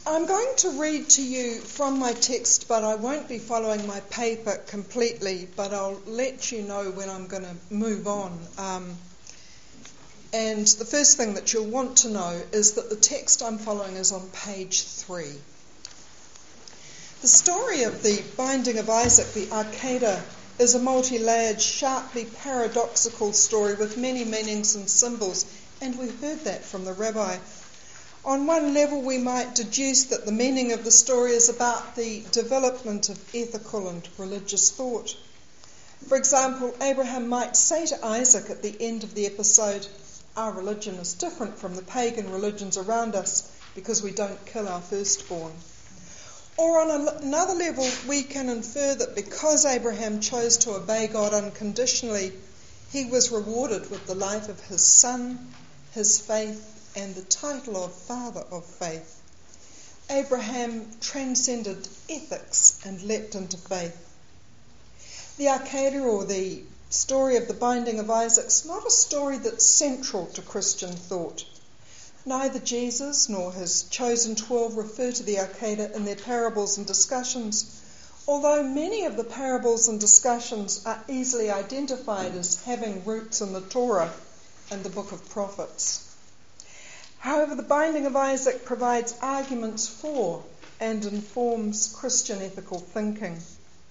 I'm going to read to you from my text, but I won't be following my paper completely, but I'll let you know when I'm going to move on. And the first thing that you'll want to know is that the text I'm following is on page 3. The story of the binding of Isaac the Arcada is a multi-layered, sharply paradoxical story with many meanings and symbols, and we heard that from the rabbi. On one level, we might deduce that the meaning of the story is about the development of ethical and religious thought. For example, Abraham might say to Isaac at the end of the episode, "Our religion is different from the pagan religions around us because we don't kill our firstborn." Or on another level, we can infer that because Abraham chose to obey God unconditionally, he was rewarded with the life of his son, his faith, and the title of Father of Faith. Abraham transcended ethics and leapt into faith. The Arcada, or the story of the binding of Isaac, is not a story that's central to Christian thought. Neither Jesus nor his chosen 12 refer to the Arcada in their parables and discussions, although many of the parables and discussions are easily identified as having roots in the Torah and the book of prophets. However, the binding of Isaac provides arguments for and informs Christian ethical thinking.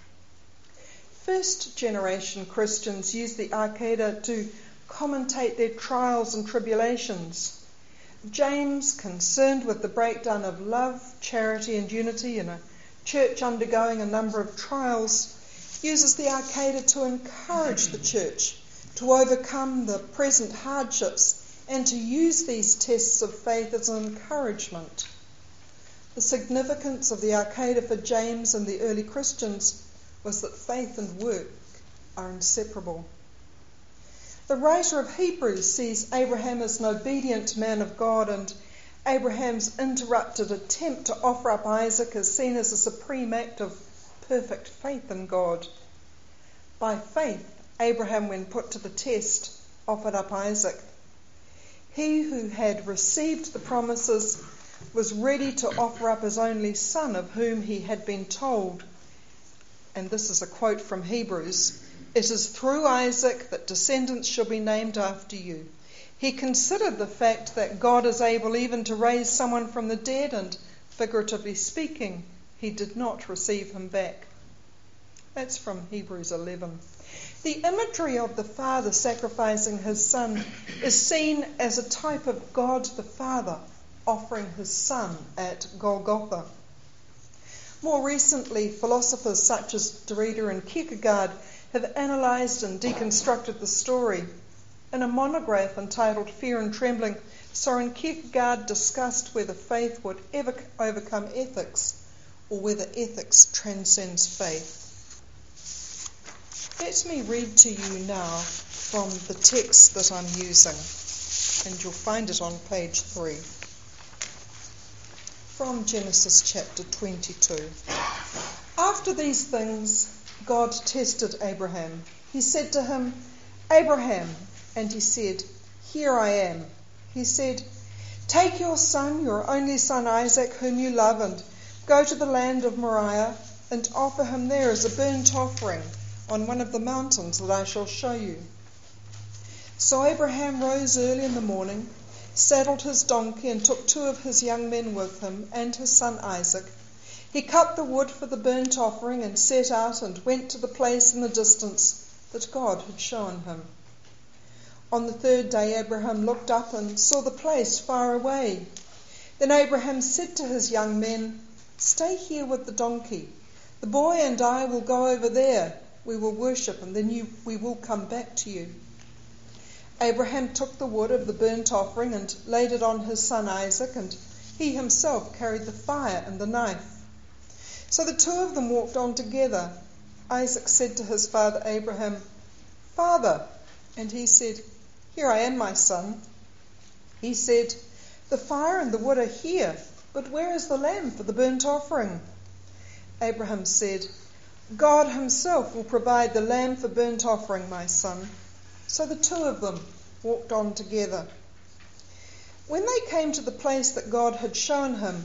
First-generation Christians use the Arcada to commentate their trials and tribulations. James, concerned with the breakdown of love, charity and unity in a church undergoing a number of trials, uses the Arcada to encourage the church to overcome the present hardships and to use these tests of faith as an encouragement. The significance of the Arcada for James and the early Christians was that faith and work are inseparable. The writer of Hebrews sees Abraham as an obedient man of God, and Abraham's interrupted attempt to offer up Isaac is seen as a supreme act of perfect faith in God. By faith, Abraham, when put to the test, offered up Isaac. He who had received the promises was ready to offer up his only son, of whom he had been told, and this is a quote from Hebrews, "It is through Isaac that descendants shall be named after you." He considered the fact that God is able even to raise someone from the dead, and, figuratively speaking, he did not receive him back. That's from Hebrews 11. The imagery of the father sacrificing his son is seen as a type of God the Father offering his son at Golgotha. More recently, philosophers such as Derrida and Kierkegaard have analysed and deconstructed the story. In a monograph entitled Fear and Trembling, Soren Kierkegaard discussed whether faith would ever overcome ethics or whether ethics transcends faith. Let me read to you now from the text that I'm using, and you'll find it on page 3. From Genesis chapter 22. After these things, God tested Abraham. He said to him, "Abraham," and he said, "Here I am." He said, "Take your son, your only son Isaac, whom you love, and go to the land of Moriah and offer him there as a burnt offering on one of the mountains that I shall show you." So Abraham rose early in the morning, saddled his donkey, and took 2 of his young men with him and his son Isaac. He cut the wood for the burnt offering and set out and went to the place in the distance that God had shown him. On the 3rd day Abraham looked up and saw the place far away. Then Abraham said to his young men, "Stay here with the donkey. The boy and I will go over there. We will worship, and then we will come back to you." Abraham took the wood of the burnt offering and laid it on his son Isaac, and he himself carried the fire and the knife. So the 2 of them walked on together. Isaac said to his father Abraham, "Father," and he said, "Here I am, my son." He said, "The fire and the wood are here, but where is the lamb for the burnt offering?" Abraham said, "God himself will provide the lamb for burnt offering, my son." So the 2 of them walked on together. When they came to the place that God had shown him,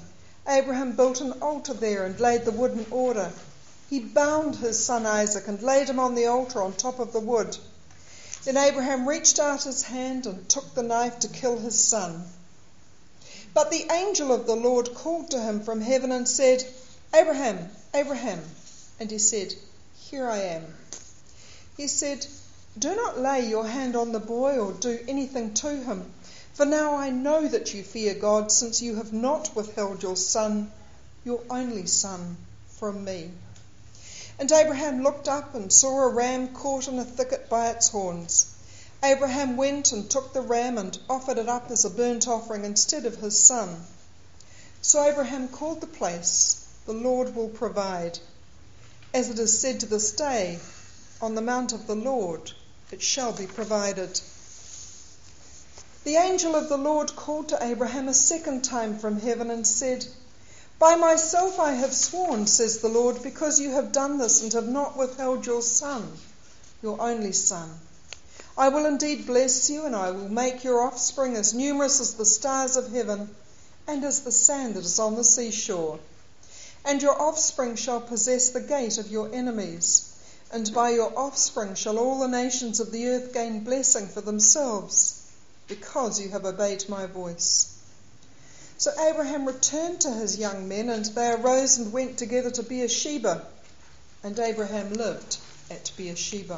Abraham built an altar there and laid the wood in order. He bound his son Isaac and laid him on the altar on top of the wood. Then Abraham reached out his hand and took the knife to kill his son. But the angel of the Lord called to him from heaven and said, "Abraham, Abraham." And he said, "Here I am." He said, "Do not lay your hand on the boy or do anything to him, for now I know that you fear God, since you have not withheld your son, your only son, from me." And Abraham looked up and saw a ram caught in a thicket by its horns. Abraham went and took the ram and offered it up as a burnt offering instead of his son. So Abraham called the place, "The Lord will provide." As it is said to this day, "On the mount of the Lord it shall be provided." The angel of the Lord called to Abraham a second time from heaven and said, "By myself I have sworn, says the Lord, because you have done this and have not withheld your son, your only son. I will indeed bless you, and I will make your offspring as numerous as the stars of heaven and as the sand that is on the seashore. And your offspring shall possess the gate of your enemies, and by your offspring shall all the nations of the earth gain blessing for themselves, because you have obeyed my voice." So Abraham returned to his young men, and they arose and went together to Beersheba, and Abraham lived at Beersheba.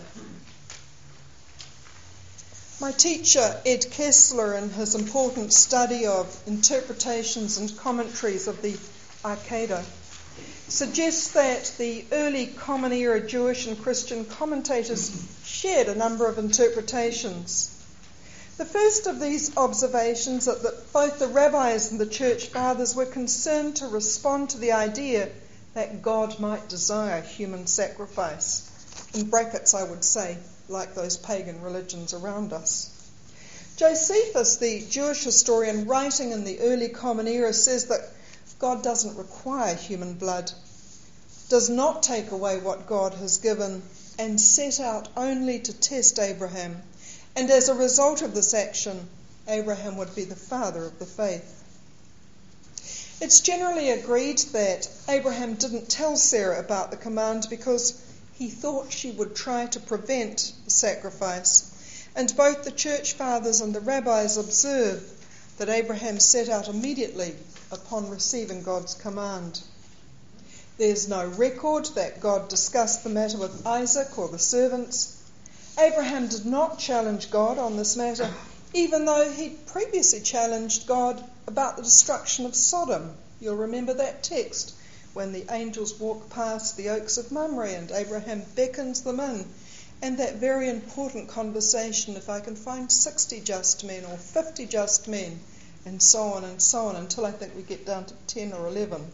My teacher, Ed Kessler, in his important study of interpretations and commentaries of the Akedah, suggests that the early Common Era Jewish and Christian commentators shared a number of interpretations. The first of these observations is that both the rabbis and the church fathers were concerned to respond to the idea that God might desire human sacrifice. In brackets, I would say, like those pagan religions around us. Josephus, the Jewish historian writing in the early Common Era, says that God doesn't require human blood, does not take away what God has given, and set out only to test Abraham. And as a result of this action, Abraham would be the father of the faith. It's generally agreed that Abraham didn't tell Sarah about the command because he thought she would try to prevent the sacrifice. And both the church fathers and the rabbis observe that Abraham set out immediately upon receiving God's command. There's no record that God discussed the matter with Isaac or the servants. Abraham did not challenge God on this matter, even though he'd previously challenged God about the destruction of Sodom. You'll remember that text, when the angels walk past the oaks of Mamre and Abraham beckons them in. And that very important conversation, if I can find 60 just men or 50 just men, and so on, until I think we get down to 10 or 11.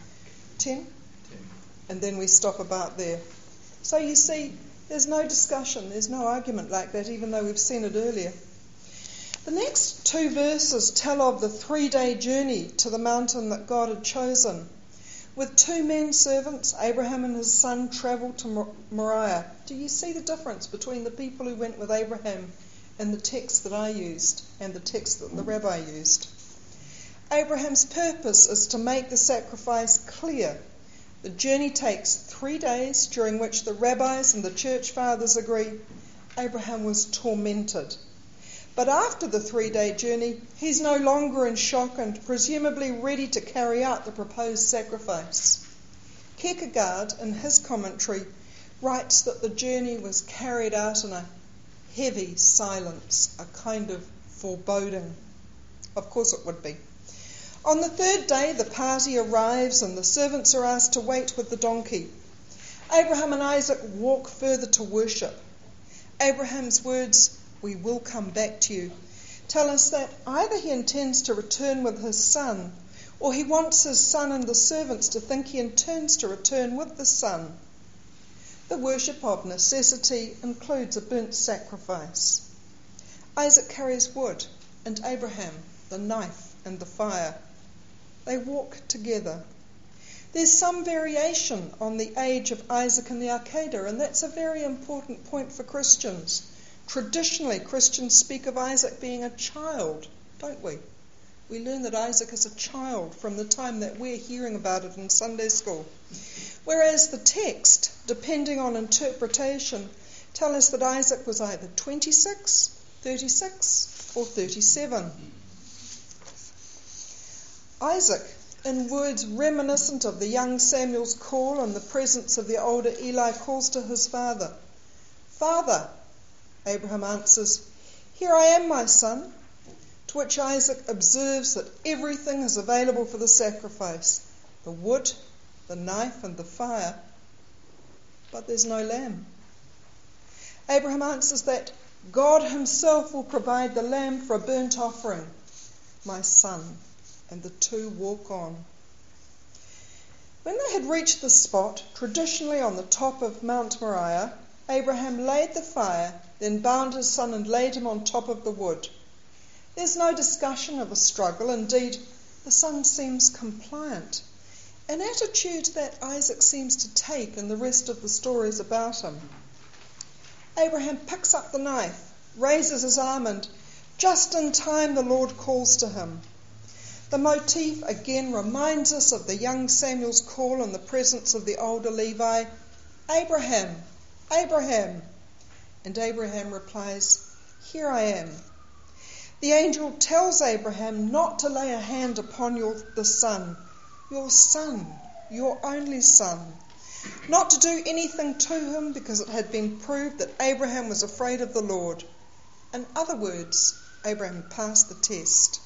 10? And then we stop about there. So you see, there's no discussion, there's no argument like that, even though we've seen it earlier. The next two verses tell of the 3-day journey to the mountain that God had chosen. With 2 men servants, Abraham and his son travelled to Moriah. Do you see the difference between the people who went with Abraham and the text that I used and the text that the rabbi used? Abraham's purpose is to make the sacrifice clear. The journey takes 3 days, during which the rabbis and the church fathers agree Abraham was tormented. But after the 3-day journey, he's no longer in shock and presumably ready to carry out the proposed sacrifice. Kierkegaard, in his commentary, writes that the journey was carried out in a heavy silence, a kind of foreboding. Of course it would be. On the 3rd day, the party arrives and the servants are asked to wait with the donkey. Abraham and Isaac walk further to worship. Abraham's words, "We will come back to you," tell us that either he intends to return with his son, or he wants his son and the servants to think he intends to return with the son. The worship of necessity includes a burnt sacrifice. Isaac carries wood, and Abraham the knife and the fire. They walk together. There's some variation on the age of Isaac in the Akedah, and that's a very important point for Christians. Traditionally, Christians speak of Isaac being a child, don't we? We learn that Isaac is a child from the time that we're hearing about it in Sunday school. Whereas the text, depending on interpretation, tell us that Isaac was either 26, 36 or 37. Isaac, in words reminiscent of the young Samuel's call in the presence of the older Eli, calls to his father. "Father," Abraham answers, "Here I am, my son." To which Isaac observes that everything is available for the sacrifice, the wood, the knife and the fire, but there's no lamb. Abraham answers that God himself will provide the lamb for a burnt offering, my son, and the two walk on. When they had reached the spot, traditionally on the top of Mount Moriah, Abraham laid the fire, then bound his son and laid him on top of the wood. There's no discussion of a struggle. Indeed, the son seems compliant, an attitude that Isaac seems to take in the rest of the stories about him. Abraham picks up the knife, raises his arm, and just in time the Lord calls to him. The motif again reminds us of the young Samuel's call in the presence of the older Levi, "Abraham, Abraham." And Abraham replies, "Here I am." The angel tells Abraham not to lay a hand upon the son, your only son, not to do anything to him because it had been proved that Abraham was afraid of the Lord. In other words, Abraham passed the test.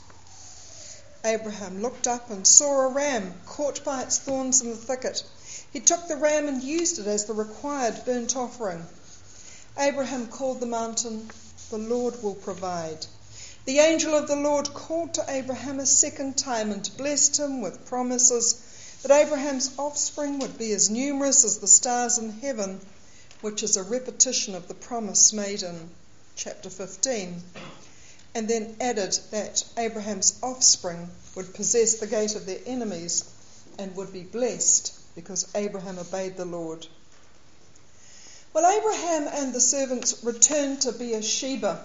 Abraham looked up and saw a ram caught by its thorns in the thicket. He took the ram and used it as the required burnt offering. Abraham called the mountain, "The Lord will provide." The angel of the Lord called to Abraham a second time and blessed him with promises that Abraham's offspring would be as numerous as the stars in heaven, which is a repetition of the promise made in chapter 15. And then added that Abraham's offspring would possess the gate of their enemies and would be blessed because Abraham obeyed the Lord. Well, Abraham and the servants returned to Beersheba,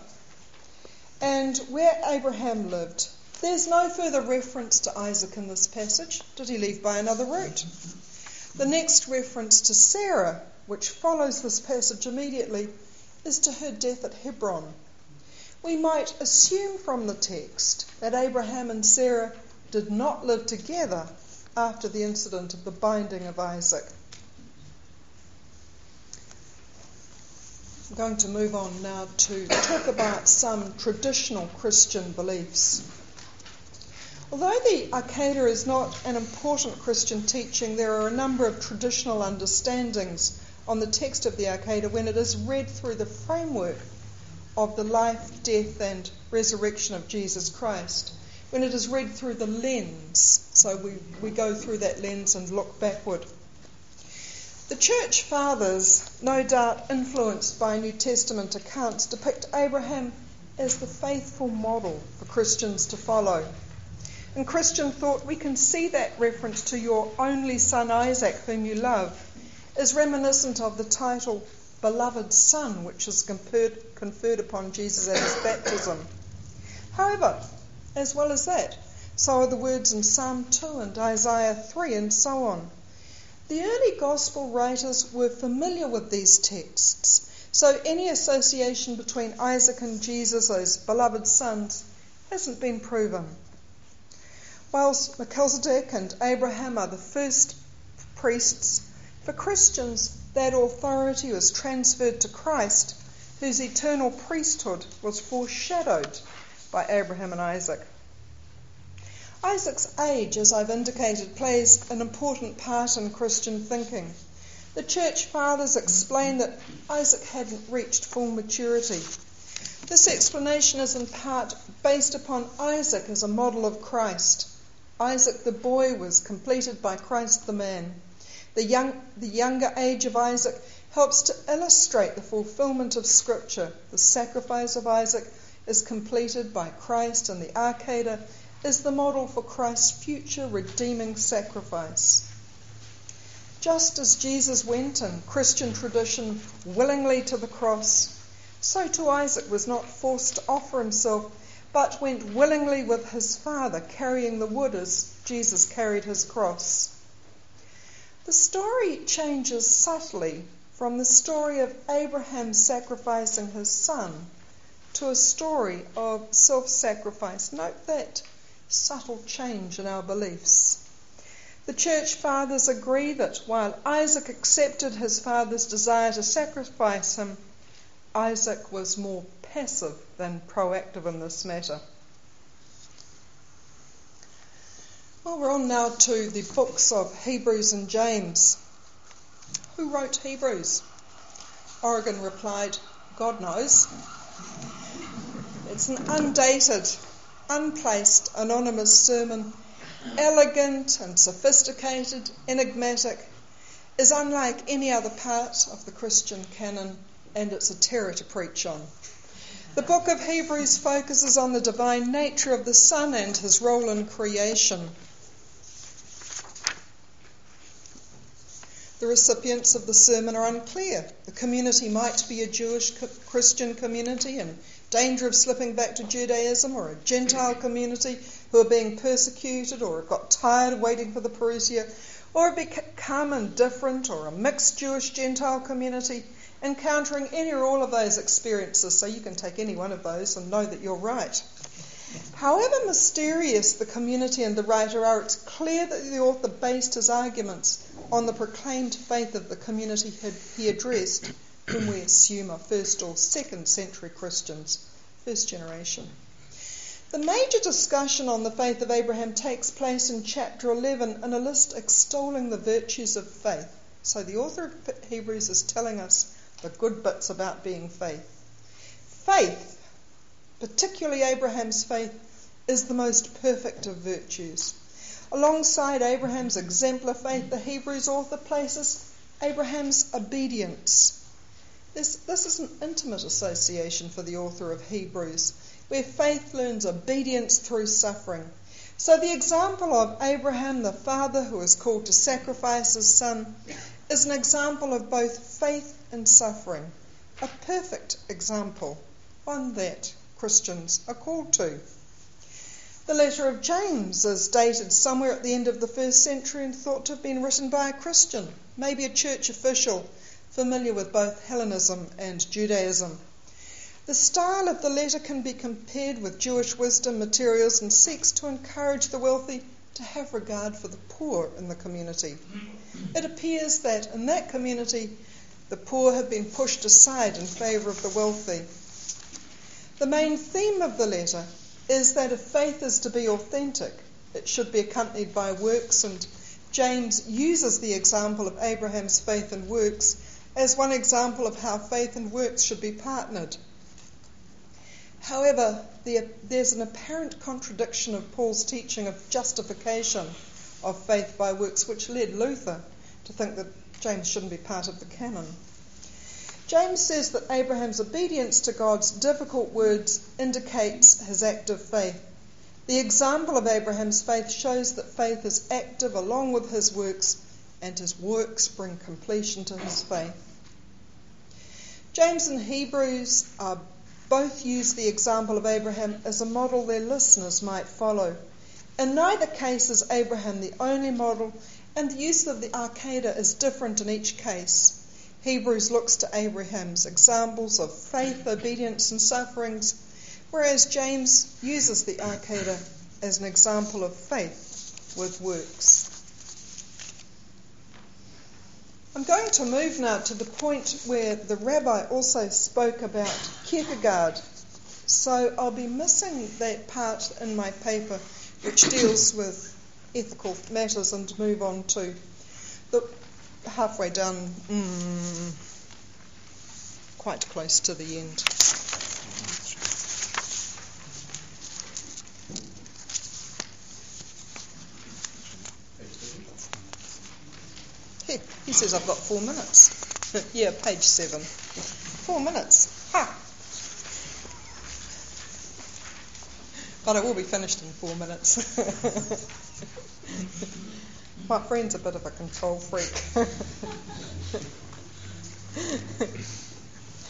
and where Abraham lived. There's no further reference to Isaac in this passage. Did he leave by another route? The next reference to Sarah, which follows this passage immediately, is to her death at Hebron. We might assume from the text that Abraham and Sarah did not live together after the incident of the binding of Isaac. I'm going to move on now to talk about some traditional Christian beliefs. Although the Arcada is not an important Christian teaching, there are a number of traditional understandings on the text of the Arcada when it is read through the framework of the life, death and resurrection of Jesus Christ, when it is read through the lens. So we go through that lens and look backward. The Church Fathers, no doubt influenced by New Testament accounts, depict Abraham as the faithful model for Christians to follow. In Christian thought, we can see that reference to your only son Isaac, whom you love, is reminiscent of the title Beloved Son, which is conferred upon Jesus at his baptism. However, as well as that, so are the words in Psalm 2 and Isaiah 3 and so on. The early gospel writers were familiar with these texts, so any association between Isaac and Jesus as beloved sons hasn't been proven. Whilst Melchizedek and Abraham are the first priests, for Christians that authority was transferred to Christ, whose eternal priesthood was foreshadowed by Abraham and Isaac. Isaac's age, as I've indicated, plays an important part in Christian thinking. The Church Fathers explain that Isaac hadn't reached full maturity. This explanation is in part based upon Isaac as a model of Christ. Isaac the boy was completed by Christ the man. The younger age of Isaac helps to illustrate the fulfillment of Scripture. The sacrifice of Isaac is completed by Christ, and the Arcada is the model for Christ's future redeeming sacrifice. Just as Jesus went in Christian tradition willingly to the cross, so too Isaac was not forced to offer himself, but went willingly with his Father, carrying the wood as Jesus carried his cross. The story changes subtly from the story of Abraham sacrificing his son to a story of self-sacrifice. Note that subtle change in our beliefs. The church fathers agree that while Isaac accepted his father's desire to sacrifice him, Isaac was more passive than proactive in this matter. Well, we're on now to the books of Hebrews and James. Who wrote Hebrews? Oregon replied, God knows. It's an undated, unplaced, anonymous sermon, elegant and sophisticated, enigmatic, is unlike any other part of the Christian canon, and it's a terror to preach on. The book of Hebrews focuses on the divine nature of the Son and his role in creation. The recipients of the sermon are unclear. The community might be a Jewish Christian community in danger of slipping back to Judaism, or a Gentile community who are being persecuted or have got tired of waiting for the parousia, or have become indifferent, or a mixed Jewish-Gentile community, encountering any or all of those experiences. So you can take any one of those and know that you're right. However mysterious the community and the writer are, it's clear that the author based his arguments on the proclaimed faith of the community he addressed, whom we assume are first or second century Christians, first generation. The major discussion on the faith of Abraham takes place in chapter 11 in a list extolling the virtues of faith. So the author of Hebrews is telling us the good bits about being faith. Faith, particularly Abraham's faith, is the most perfect of virtues. Alongside Abraham's exemplar faith, the Hebrews author places Abraham's obedience. This is an intimate association for the author of Hebrews, where faith learns obedience through suffering. So the example of Abraham, the father who is called to sacrifice his son, is an example of both faith and suffering, a perfect example, one that Christians are called to. The letter of James is dated somewhere at the end of the first century and thought to have been written by a Christian, maybe a church official familiar with both Hellenism and Judaism. The style of the letter can be compared with Jewish wisdom materials and seeks to encourage the wealthy to have regard for the poor in the community. It appears that in that community, the poor have been pushed aside in favour of the wealthy. The main theme of the letter is that if faith is to be authentic, it should be accompanied by works, and James uses the example of Abraham's faith and works as one example of how faith and works should be partnered. However, there's an apparent contradiction of Paul's teaching of justification of faith by works, which led Luther to think that James shouldn't be part of the canon. James says that Abraham's obedience to God's difficult words indicates his active faith. The example of Abraham's faith shows that faith is active along with his works, and his works bring completion to his faith. James and Hebrews both use the example of Abraham as a model their listeners might follow. In neither case is Abraham the only model, and the use of the arcada is different in each case. Hebrews looks to Abraham's examples of faith, obedience and sufferings, whereas James uses the arcada as an example of faith with works. I'm going to move now to the point where the rabbi also spoke about Kierkegaard. So I'll be missing that part in my paper which deals with ethical matters and move on to the halfway down, quite close to the end. Here, he says I've got 4 minutes. Yeah, page 7. 4 minutes. Ha! But I will be finished in 4 minutes. My friend's a bit of a control freak.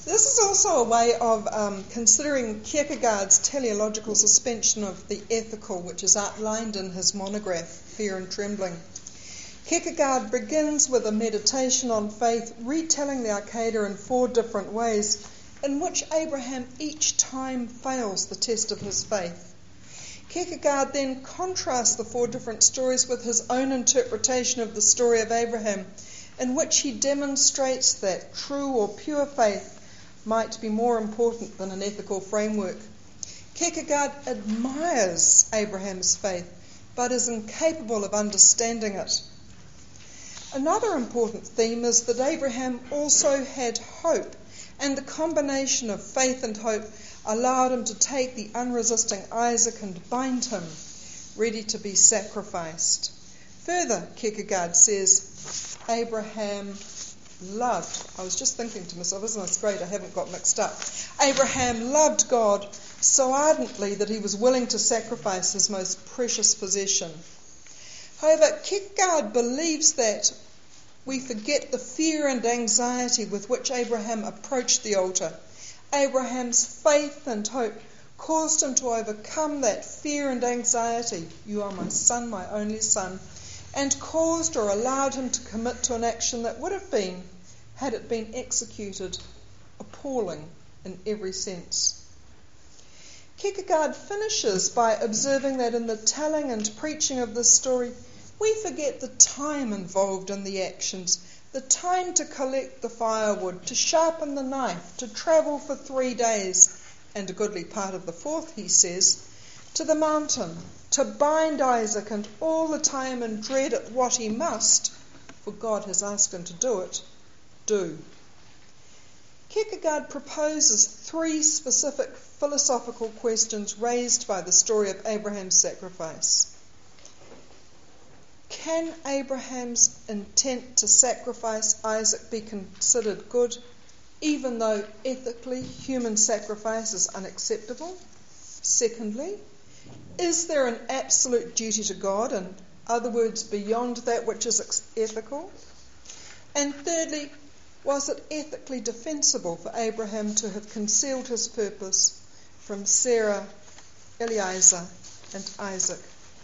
This is also a way of considering Kierkegaard's teleological suspension of the ethical, which is outlined in his monograph, Fear and Trembling. Kierkegaard begins with a meditation on faith, retelling the Arcada in 4 different ways, in which Abraham each time fails the test of his faith. Kierkegaard then contrasts the 4 different stories with his own interpretation of the story of Abraham, in which he demonstrates that true or pure faith might be more important than an ethical framework. Kierkegaard admires Abraham's faith, but is incapable of understanding it. Another important theme is that Abraham also had hope, and the combination of faith and hope allowed him to take the unresisting Isaac and bind him, ready to be sacrificed. Further, Kierkegaard says, Abraham loved. I was just thinking to myself, isn't this great? I haven't got mixed up. Abraham loved God so ardently that he was willing to sacrifice his most precious possession. However, Kierkegaard believes that we forget the fear and anxiety with which Abraham approached the altar. Abraham's faith and hope caused him to overcome that fear and anxiety. You are my son, my only son. And caused or allowed him to commit to an action that would have been, had it been executed, appalling in every sense. Kierkegaard finishes by observing that in the telling and preaching of this story, we forget the time involved in the actions, the time to collect the firewood, to sharpen the knife, to travel for 3 days, and a goodly part of the 4th, he says, to the mountain, to bind Isaac, and all the time in dread at what he must, for God has asked him to do it, do. Kierkegaard proposes 3 specific philosophical questions raised by the story of Abraham's sacrifice. Can Abraham's intent to sacrifice Isaac be considered good, even though ethically human sacrifice is unacceptable? Secondly, is there an absolute duty to God, in other words, beyond that which is ethical? And thirdly, was it ethically defensible for Abraham to have concealed his purpose from Sarah, Eliezer, and Isaac?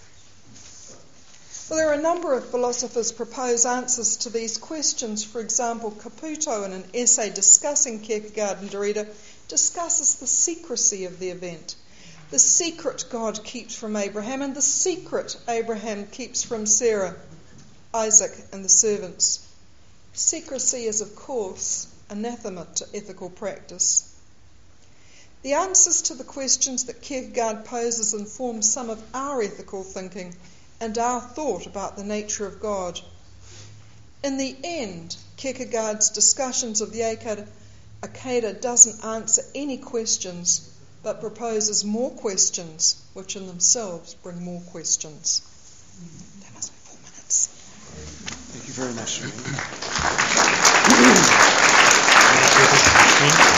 Well, there are a number of philosophers propose answers to these questions. For example, Caputo, in an essay discussing Kierkegaard and Derrida, discusses the secrecy of the event. The secret God keeps from Abraham, and the secret Abraham keeps from Sarah, Isaac, and the servants. Secrecy is, of course, anathema to ethical practice. The answers to the questions that Kierkegaard poses inform some of our ethical thinking and our thought about the nature of God. In the end, Kierkegaard's discussions of the Arcada doesn't answer any questions, but proposes more questions, which in themselves bring more questions. That must be 4 minutes. Thank you very much.